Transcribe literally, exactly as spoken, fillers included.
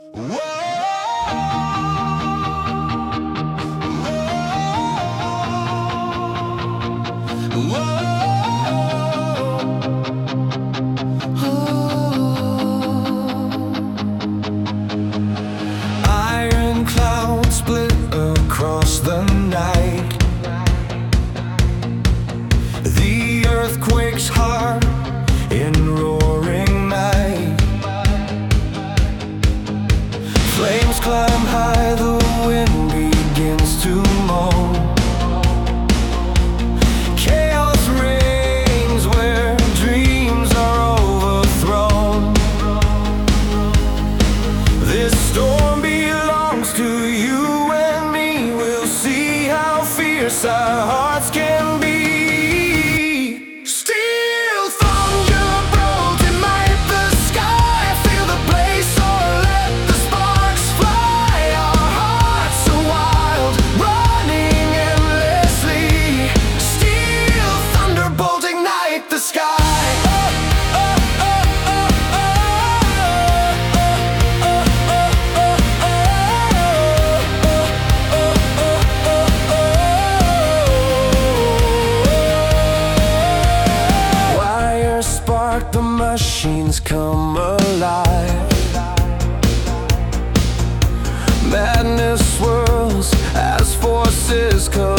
Iron clouds split across the night. The earth quakes hard in roaring night. Flames climb high, the wind begins to moan. Chaos reigns where dreams are overthrown. This storm belongs to you and me. We'll see how fierce our hearts can be. The machines come alive. Madness swirls as forces collide.